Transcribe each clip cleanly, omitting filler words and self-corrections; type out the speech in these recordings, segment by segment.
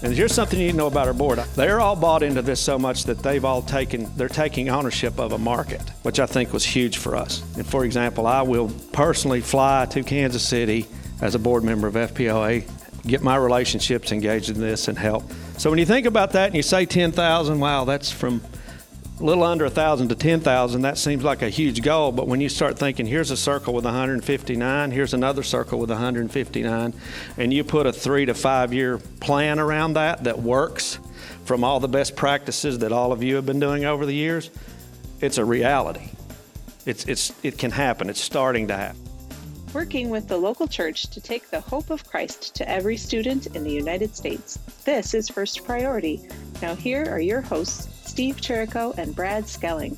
And here's something you need to know about our board. They're all bought into this so much that they're taking ownership of a market, which I think was huge for us. And for example, I will personally fly to Kansas City as a board member of FPOA, get my relationships engaged in this and help. So when you think about that and you say 10,000, wow, that's from a little under 1,000 to 10,000, that seems like a huge goal. But when you start thinking, here's a circle with 159, here's another circle with 159, and you put a 3 to 5 year plan around that works from all the best practices that all of you have been doing over the years, it's a reality. It can happen. It's starting to happen. Working with the local church to take the hope of Christ to every student in the United States. This is First Priority. Now here are your hosts, Steve Chirico and Brad Skelling.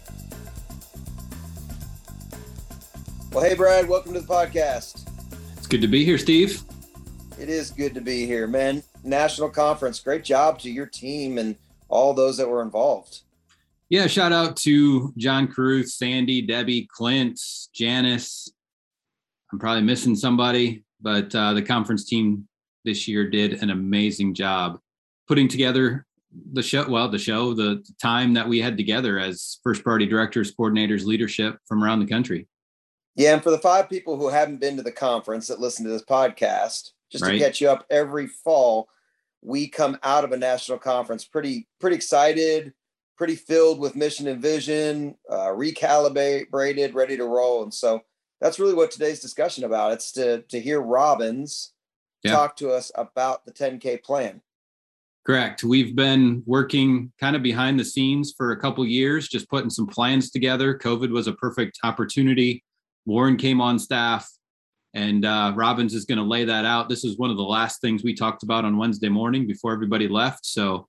Well, hey, Brad, welcome to the podcast. It's good to be here, Steve. It is good to be here, man. National conference, great job to your team and all those that were involved. Yeah, shout out to John Caruth, Sandy, Debbie, Clint, Janice. I'm probably missing somebody, but the conference team this year did an amazing job putting together the time that we had together as First Priority directors, coordinators, leadership from around the country. Yeah, and for the 5 people who haven't been to the conference that listen to this podcast, just to catch you up, every fall we come out of a national conference pretty excited, pretty filled with mission and vision, recalibrated, ready to roll. And so that's really what today's discussion about. It's to hear Robbins talk to us about the 10K plan. Correct. We've been working kind of behind the scenes for a couple years, just putting some plans together. COVID was a perfect opportunity. Warren came on staff, and Robbins is going to lay that out. This is one of the last things we talked about on Wednesday morning before everybody left. So,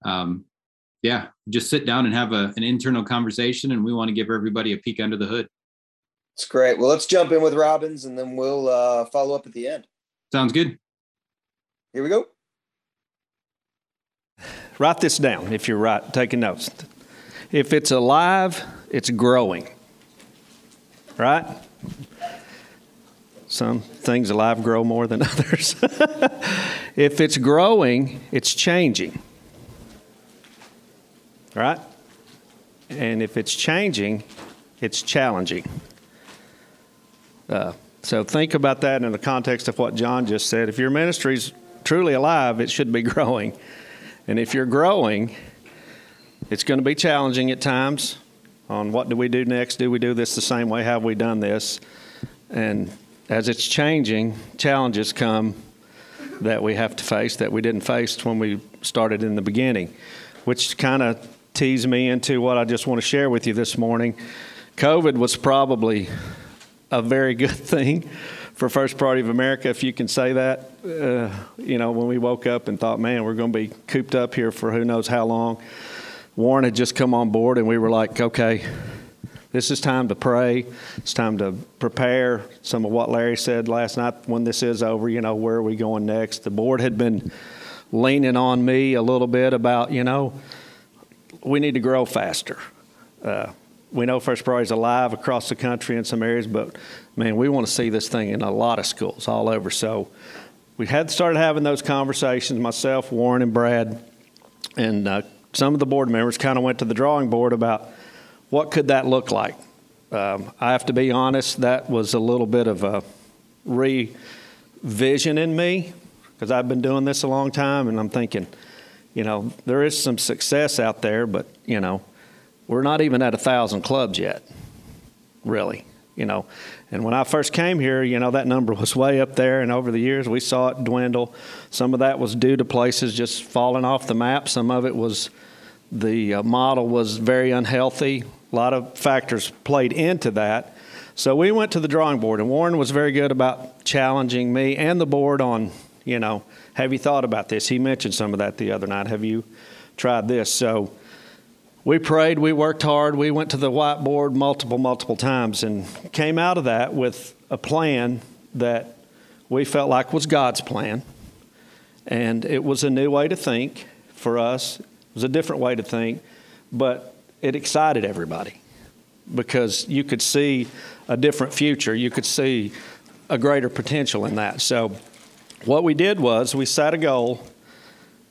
just sit down and have an internal conversation, and we want to give everybody a peek under the hood. It's great. Well, let's jump in with Robbins, and then we'll follow up at the end. Sounds good. Here we go. Write this down if you're taking notes. If it's alive, it's growing. Right? Some things alive grow more than others. If it's growing, it's changing. Right? And if it's changing, it's challenging. So think about that in the context of what John just said. If your ministry's truly alive, it should be growing. And if you're growing, it's going to be challenging at times on what do we do next? Do we do this the same way? Have we done this? And as it's changing, challenges come that we have to face that we didn't face when we started in the beginning, which kind of tees me into what I just want to share with you this morning. COVID was probably a very good thing for First Priority of America, if you can say that. When we woke up and thought, man, we're going to be cooped up here for who knows how long. Warren had just come on board, and we were like, okay, this is time to pray. It's time to prepare. Some of what Larry said last night, when this is over, where are we going next? The board had been leaning on me a little bit about, we need to grow faster. We know First Priority is alive across the country in some areas, but, man, we want to see this thing in a lot of schools all over. So we had started having those conversations, myself, Warren, and Brad, and some of the board members kind of went to the drawing board about what could that look like. I have to be honest, that was a little bit of a revision in me because I've been doing this a long time, and I'm thinking, there is some success out there, but, we're not even at 1,000 clubs yet, really, And when I first came here, that number was way up there, and over the years we saw it dwindle. Some of that was due to places just falling off the map. Some of it was the model was very unhealthy. A lot of factors played into that. So we went to the drawing board, and Warren was very good about challenging me and the board on, have you thought about this? He mentioned some of that the other night. Have you tried this? So we prayed, we worked hard, we went to the whiteboard multiple times and came out of that with a plan that we felt like was God's plan. And it was a new way to think for us. It was a different way to think, but it excited everybody because you could see a different future. You could see a greater potential in that. So what we did was we set a goal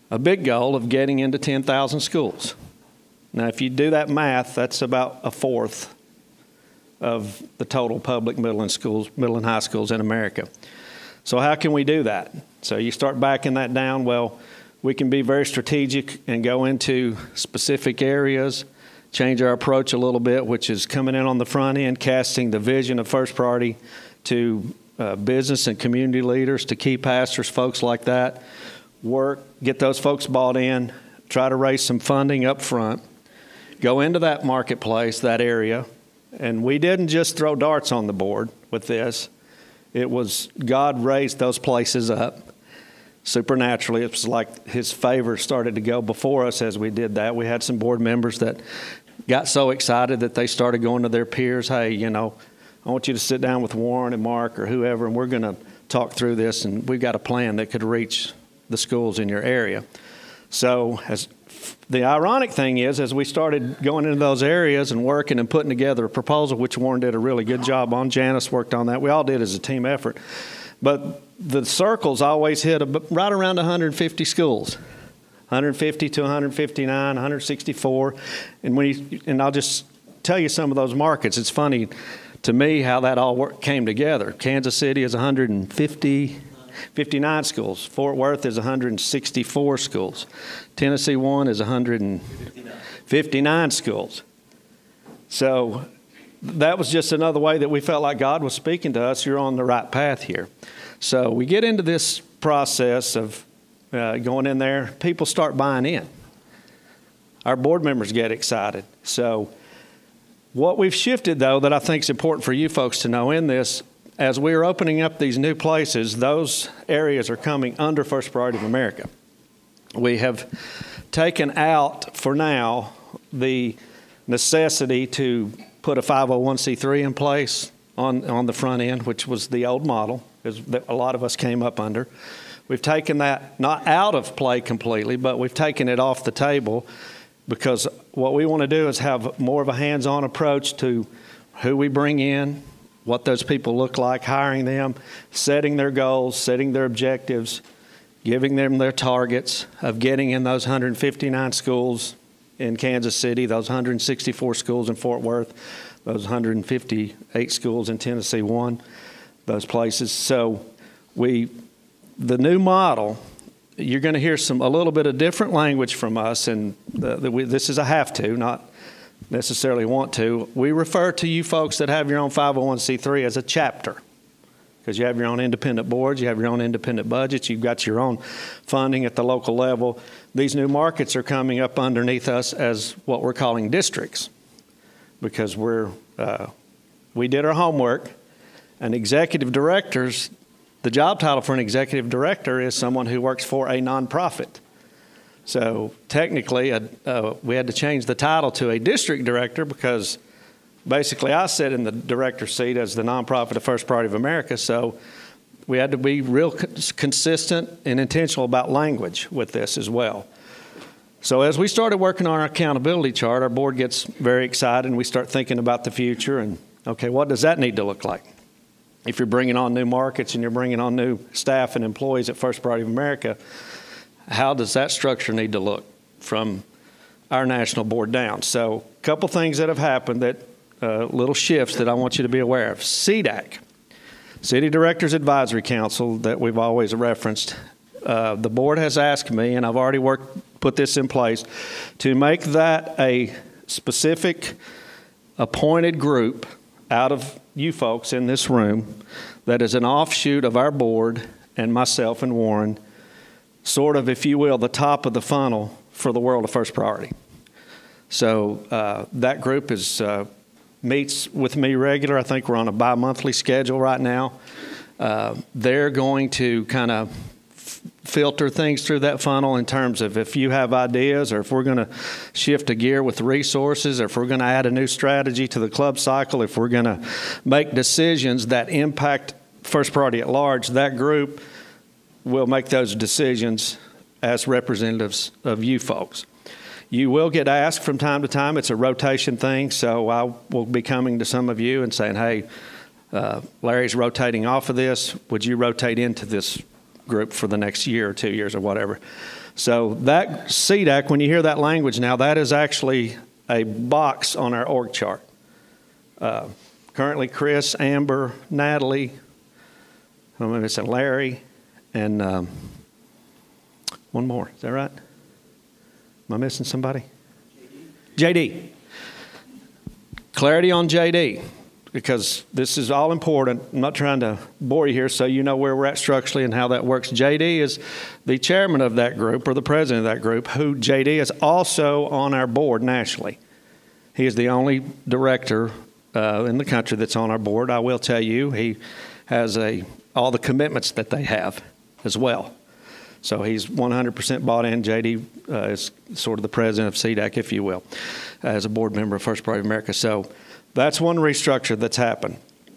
a big goal of getting into 10,000 schools. Now, if you do that math, that's about a fourth of the total public middle and high schools in America. So how can we do that? So you start backing that down. Well, we can be very strategic and go into specific areas, change our approach a little bit, which is coming in on the front end, casting the vision of First Priority to business and community leaders, to key pastors, folks like that. Work, get those folks bought in, try to raise some funding up front, go into that marketplace, that area. And we didn't just throw darts on the board with this. It was God raised those places up supernaturally. It was like his favor started to go before us as we did that. We had some board members that got so excited that they started going to their peers, hey, you know, I want you to sit down with Warren and Mark or whoever, and we're going to talk through this, and we've got a plan that could reach the schools in your area. So the ironic thing is, as we started going into those areas and working and putting together a proposal, which Warren did a really good job on, Janice worked on that, we all did as a team effort, but the circles always hit right around 150 schools, 150 to 159, 164, and I'll just tell you some of those markets. It's funny to me how that all came together. Kansas City is 159 schools. Fort Worth is 164 schools. Tennessee 1 is 159 schools. So that was just another way that we felt like God was speaking to us. You're on the right path here. So we get into this process of going in there. People start buying in. Our board members get excited. So what we've shifted, though, that I think is important for you folks to know in this, as we are opening up these new places, those areas are coming under First Priority of America. We have taken out, for now, the necessity to put a 501c3 in place on the front end, which was the old model, that a lot of us came up under. We've taken that not out of play completely, but we've taken it off the table, because what we want to do is have more of a hands-on approach to who we bring in, what those people look like, hiring them, setting their goals, setting their objectives, giving them their targets of getting in those 159 schools in Kansas City, those 164 schools in Fort Worth, those 158 schools in Tennessee 1, those places. So the new model, you're going to hear a little bit of different language from us, and this is a have to, not necessarily want to. We refer to you folks that have your own 501c3 as a chapter, because you have your own independent boards, you have your own independent budgets, you've got your own funding at the local level. These new markets are coming up underneath us as what we're calling districts, because we did our homework, and executive directors, the job title for an executive director is someone who works for a nonprofit. So technically, we had to change the title to a district director, because basically I sit in the director's seat as the nonprofit of First Priority of America. So we had to be real consistent and intentional about language with this as well. So as we started working on our accountability chart, our board gets very excited, and we start thinking about the future and, okay, what does that need to look like? If you're bringing on new markets and you're bringing on new staff and employees at First Priority of America, how does that structure need to look from our national board down? So a couple things that have happened, that little shifts that I want you to be aware of. CDAC, City Directors Advisory Council, that we've always referenced. The board has asked me, and I've already put this in place, to make that a specific appointed group out of you folks in this room that is an offshoot of our board and myself and Warren, sort of, if you will, the top of the funnel for the world of First Priority. So that group meets with me regular. I think we're on a bi-monthly schedule right now. They're going to kind of filter things through that funnel in terms of if you have ideas, or if we're going to shift a gear with resources, or if we're going to add a new strategy to the club cycle, if we're going to make decisions that impact First Priority at large, that group will make those decisions as representatives of you folks. You will get asked from time to time. It's a rotation thing, so I will be coming to some of you and saying, hey, Larry's rotating off of this. Would you rotate into this group for the next year or 2 years or whatever? So that CDAC, when you hear that language now, that is actually a box on our org chart. Currently, Chris, Amber, Natalie, I don't know if it's Larry, and one more. Is that right? Am I missing somebody? JD. Clarity on JD, because this is all important. I'm not trying to bore you here, so you know where we're at structurally and how that works. JD is the chairman of that group, or the president of that group, who JD is also on our board nationally. He is the only director in the country that's on our board. I will tell you, he has all the commitments that they have as well. So he's 100% bought in. JD is sort of the president of CDAC, if you will, as a board member of First Priority America. So that's one restructure that's happened.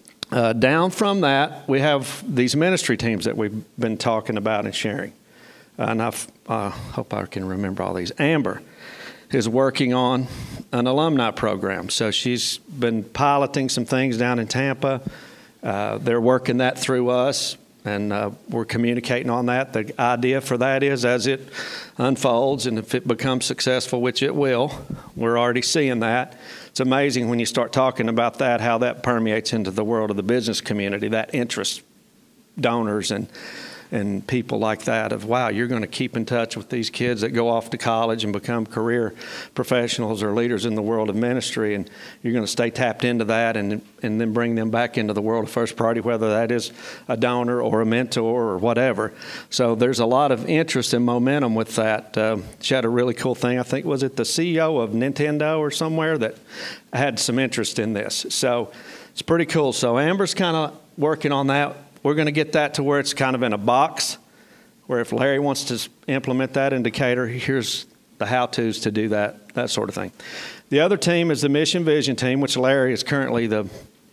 Down from that, we have these ministry teams that we've been talking about and sharing. And I hope I can remember all these. Amber is working on an alumni program. So she's been piloting some things down in Tampa. They're working that through us. And we're communicating on that. The idea for that is, as it unfolds and if it becomes successful, which it will, we're already seeing that. It's amazing when you start talking about that, how that permeates into the world of the business community, that interest, donors and people like that of, wow, you're going to keep in touch with these kids that go off to college and become career professionals or leaders in the world of ministry, and you're going to stay tapped into that and then bring them back into the world of First Priority, whether that is a donor or a mentor or whatever. So there's a lot of interest and momentum with that. She had a really cool thing. I think, was it the CEO of Nintendo or somewhere that had some interest in this? So it's pretty cool. So Amber's kind of working on that. We're going to get that to where it's kind of in a box, where if Larry wants to implement that indicator, here's the how-tos to do that sort of thing. The other team is the Mission Vision team, which Larry is currently the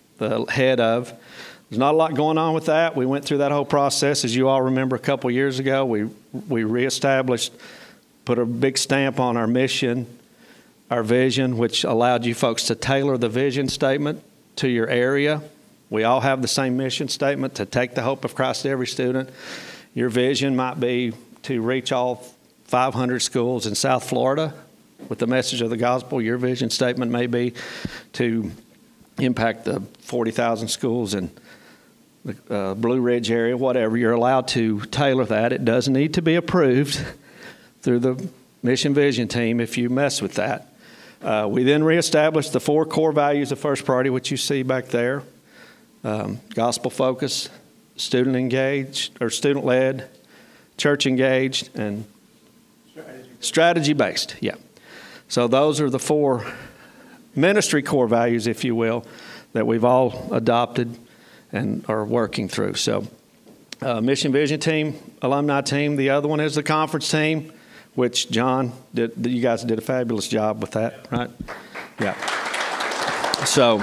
head of. There's not a lot going on with that. We went through that whole process, as you all remember, a couple years ago. We reestablished, put a big stamp on our mission, our vision, which allowed you folks to tailor the vision statement to your area. We all have the same mission statement, to take the hope of Christ to every student. Your vision might be to reach all 500 schools in South Florida with the message of the gospel. Your vision statement may be to impact the 40,000 schools in the Blue Ridge area, whatever. You're allowed to tailor that. It does need to be approved through the Mission Vision team if you mess with that. We then reestablished the 4 core values of First Priority, which you see back there. Gospel focused, student engaged, or student led, church engaged, and strategy based. Yeah. So those are the 4 ministry core values, if you will, that we've all adopted and are working through. So Mission Vision team, alumni team. The other one is the conference team, which John did. You guys did a fabulous job with that, right? Yeah. So.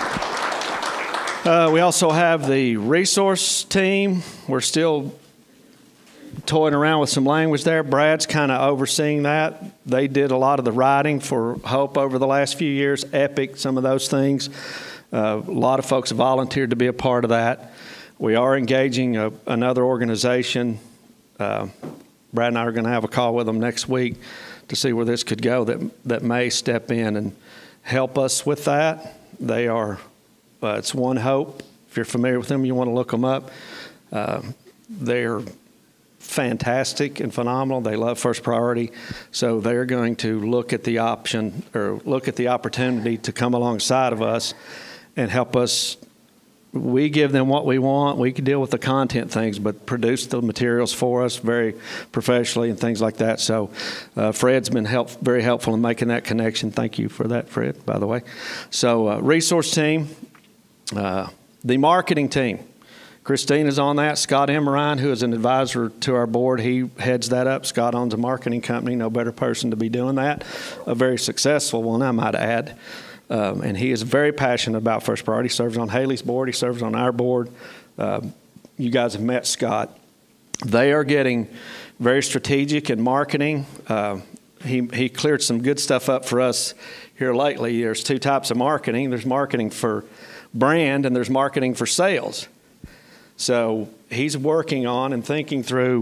We also have the resource team. We're still toying around with some language there. Brad's kind of overseeing that. They did a lot of the writing for Hope over the last few years, Epic, some of those things. A lot of folks volunteered to be a part of that. We are engaging another organization. Brad and I are going to have a call with them next week to see where this could go, that may step in and help us with that. They are... it's One Hope. If you're familiar with them, you want to look them up. They're fantastic and phenomenal. They love First Priority. So they're going to look at the option, or look at the opportunity to come alongside of us and help us. We give them what we want. We can deal with the content things, but produce the materials for us very professionally and things like that. So Fred's been very helpful in making that connection. Thank you for that, Fred, by the way. So resource team. The marketing team, Christine is on that. Scott Emerine, who is an advisor to our board, he heads that up. Scott owns a marketing company, no better person to be doing that. A very successful one, I might add. And he is very passionate about First Priority. He serves on Haley's board. He serves on our board. You guys have met Scott. They are getting very strategic in marketing. He cleared some good stuff up for us here lately. There's 2 types of marketing. There's marketing for brand and there's marketing for sales. So he's working on and thinking through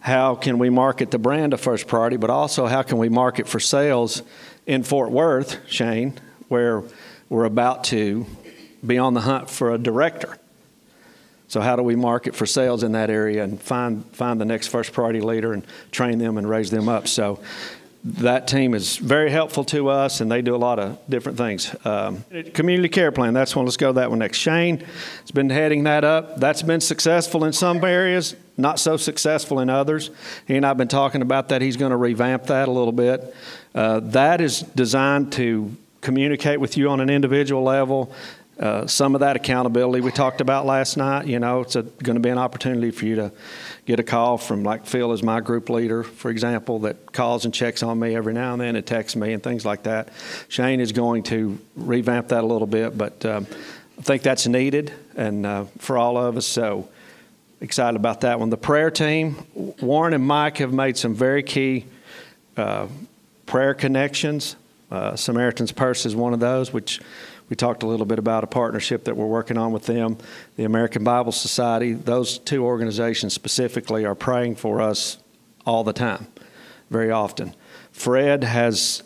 how can we market the brand of First Priority, but also how can we market for sales in Fort Worth, Shane, where we're about to be on the hunt for a director. So how do we market for sales in that area and find the next First Priority leader and train them and raise them up? So that team is very helpful to us, and they do a lot of different things. Community care plan, that's one. Let's go to that one next. Shane has been heading that up. That's been successful in some areas, not so successful in others. He and I have been talking about that. He's going to revamp that a little bit. That is designed to communicate with you on an individual level. Some of that accountability we talked about last night, it's going to be an opportunity for you to get a call from, like Phil is my group leader, for example, that calls and checks on me every now and then and texts me and things like that. Shane is going to revamp that a little bit, but I think that's needed and for all of us, so excited about that one. The prayer team, Warren and Mike have made some very key prayer connections. Samaritan's Purse is one of those, which we talked a little bit about a partnership that we're working on with them. The American Bible Society, those two organizations specifically are praying for us all the time, very often. Fred has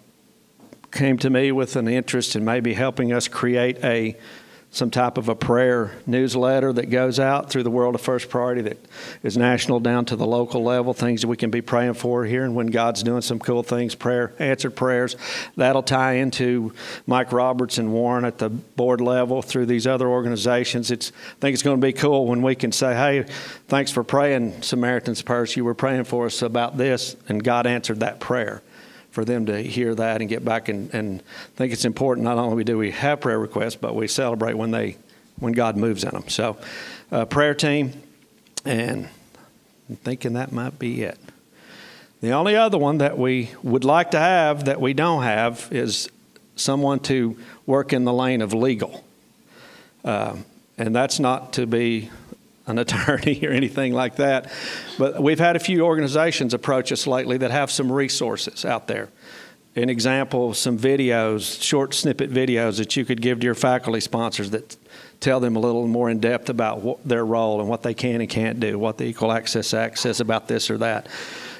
came to me with an interest in maybe helping us create some type of a prayer newsletter that goes out through the world of First Priority that is national down to the local level, things that we can be praying for here. And when God's doing some cool things, answered prayers, that'll tie into Mike Roberts and Warren at the board level through these other organizations. I think it's going to be cool when we can say, hey, thanks for praying, Samaritan's Purse. You were praying for us about this, and God answered that prayer. For them to hear that and get back and I think it's important not only do we have prayer requests, but we celebrate when God moves in them. So prayer team, and I'm thinking that might be it. The only other one that we would like to have that we don't have is someone to work in the lane of legal. And that's not to be an attorney or anything like that. But we've had a few organizations approach us lately that have some resources out there. An example, some videos, short snippet videos that you could give to your faculty sponsors that tell them a little more in depth about their role and what they can and can't do, what the Equal Access Act says about this or that.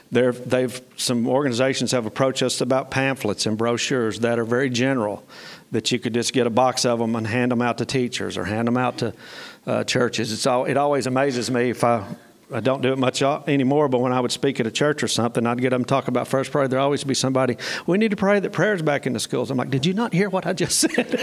Some organizations have approached us about pamphlets and brochures that are very general, that you could just get a box of them and hand them out to teachers or hand them out to churches. It always amazes me if I don't do it much anymore, but when I would speak at a church or something, I'd get them to talk about First Priority. There'd always be somebody, we need to pray that prayer's back in the schools. I'm like, did you not hear what I just said?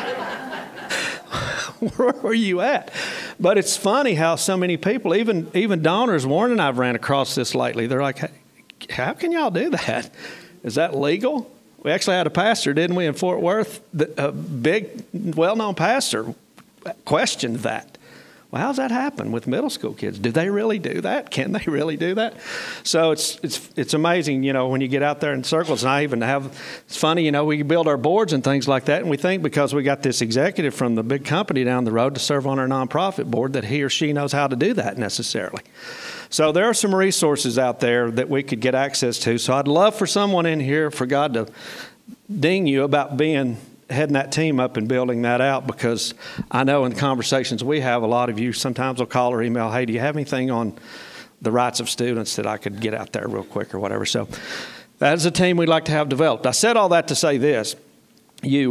Where were you at? But it's funny how so many people, even donors, Warren and I have ran across this lately. They're like, hey, how can y'all do that? Is that legal? We actually had a pastor, didn't we, in Fort Worth? A big, well-known pastor questioned that. Well, how's that happen with middle school kids? Do they really do that? Can they really do that? So it's amazing, when you get out there in circles. And it's funny, we build our boards and things like that, and we think because we got this executive from the big company down the road to serve on our nonprofit board that he or she knows how to do that necessarily. So there are some resources out there that we could get access to. So I'd love for someone in here, for God to ding you about heading that team up and building that out, because I know in the conversations we have, a lot of you sometimes will call or email, hey, do you have anything on the rights of students that I could get out there real quick or whatever. So that is a team we'd like to have developed. I said all that to say this. You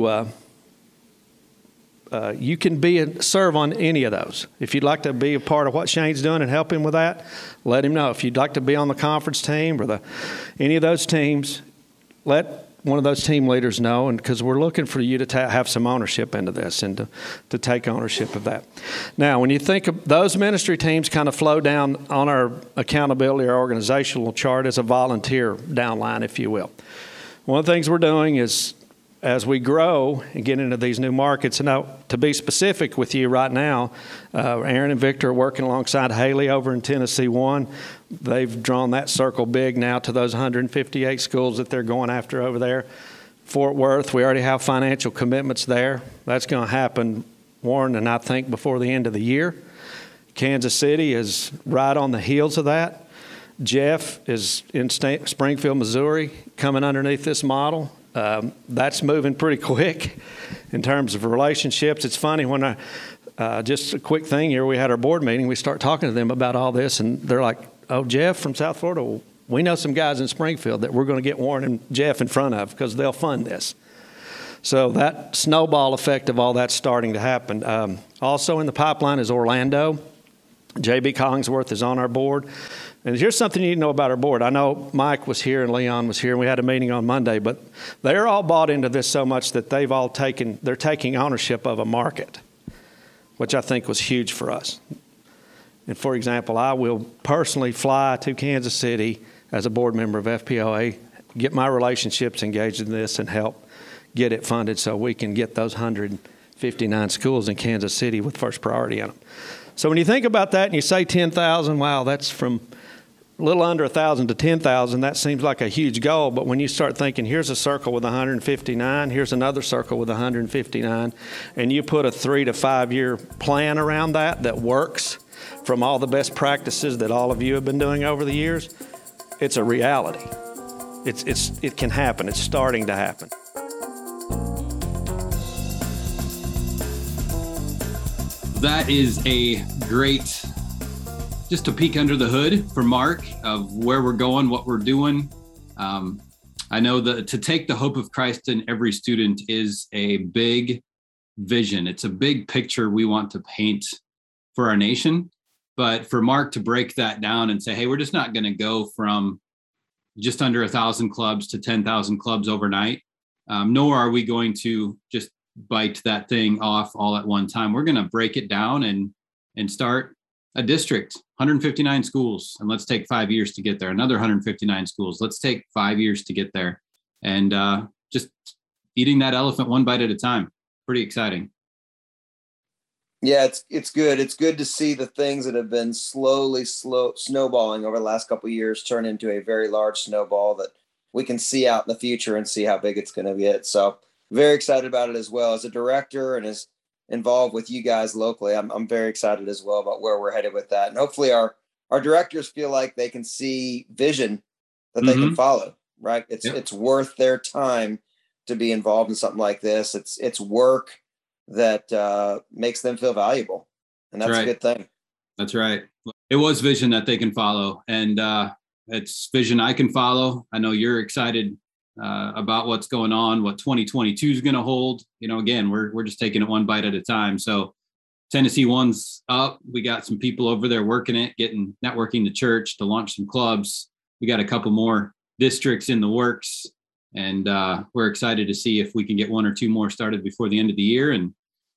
can serve on any of those. If you'd like to be a part of what Shane's doing and help him with that, let him know. If you'd like to be on the conference team or any of those teams, let one of those team leaders know, and because we're looking for you to have some ownership into this and to take ownership of that. Now, when you think of those ministry teams, kind of flow down on our accountability, our organizational chart as a volunteer downline, if you will. One of the things we're doing is, as we grow and get into these new markets, and now to be specific with you right now, Aaron and Victor are working alongside Haley over in Tennessee 1. They've drawn that circle big now to those 158 schools that they're going after over there. Fort Worth, we already have financial commitments there. That's going to happen, Warren, and I think before the end of the year. Kansas City is right on the heels of that. Jeff is in Springfield, Missouri, coming underneath this model. That's moving pretty quick in terms of relationships. It's funny when just a quick thing here, we had our board meeting, we start talking to them about all this, and they're like, oh, Jeff from South Florida, well, we know some guys in Springfield that we're going to get Warren and Jeff in front of because they'll fund this. So that snowball effect of all that's starting to happen. Also in the pipeline is Orlando. J.B. Collingsworth is on our board. And here's something you need to know about our board. I know Mike was here and Leon was here, and we had a meeting on Monday, but they're all bought into this so much that they're taking ownership of a market, which I think was huge for us. And for example, I will personally fly to Kansas City as a board member of FPOA, get my relationships engaged in this and help get it funded so we can get those 159 schools in Kansas City with first priority in them. So when you think about that and you say 10,000, wow, that's from a little under 1,000 to 10,000. That seems like a huge goal, but when you start thinking, here's a circle with 159, here's another circle with 159, and you put a 3 to 5 year plan around that works from all the best practices that all of you have been doing over the years, it's a reality. It can happen. It's starting to happen. That is a great, just a peek under the hood for Mark of where we're going, what we're doing. I know that to take the hope of Christ in every student is a big vision. It's a big picture we want to paint for our nation. But for Mark to break that down and say, hey, we're just not going to go from just under 1,000 clubs to 10,000 clubs overnight, nor are we going to just bite that thing off all at one time. We're going to break it down and start a district, 159 schools, and let's take 5 years to get there. Another 159 schools. Let's take 5 years to get there. And just eating that elephant one bite at a time. Pretty exciting. Yeah, it's good. It's good to see the things that have been slowly snowballing over the last couple of years turn into a very large snowball that we can see out in the future and see how big it's going to get. So very excited about it as well. As a director and as involved with you guys locally, I'm very excited as well about where we're headed with that. And hopefully our directors feel like they can see vision that they can follow, right? It's worth their time to be involved in something like this. It's work that makes them feel valuable. And that's a good thing. That's right. It was vision that they can follow. And it's vision I can follow. I know you're excited about what's going on, what 2022 is going to hold. You know, again, we're just taking it one bite at a time. So Tennessee One's up. We got some people over there working it, networking the church to launch some clubs. We got a couple more districts in the works, and we're excited to see if we can get 1 or 2 more started before the end of the year, and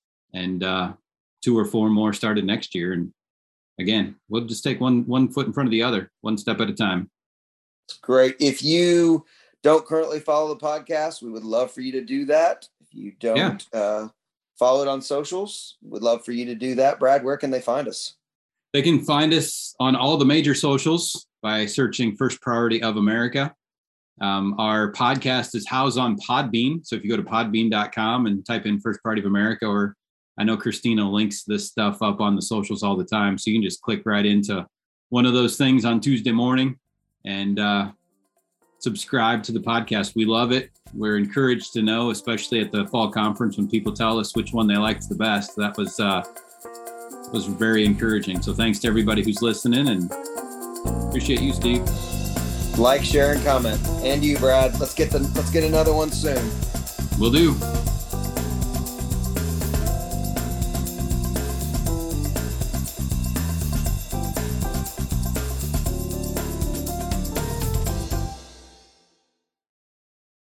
2 or 4 more started next year. And again, we'll just take one foot in front of the other, one step at a time. It's great. If you don't currently follow the podcast, we would love for you to do that. If you don't follow it on socials, we'd love for you to do that. Brad, where can they find us? They can find us on all the major socials by searching First Priority of America. Our podcast is housed on Podbean. So if you go to podbean.com and type in First Priority of America, or I know Christina links this stuff up on the socials all the time. So you can just click right into one of those things on Tuesday morning and subscribe to the podcast. We love it. We're encouraged to know, especially at the fall conference, when people tell us which one they liked the best. That was very encouraging. So thanks to everybody who's listening, and appreciate you, Steve. Like, share, and comment. And you, Brad. Let's get another one soon. Will do.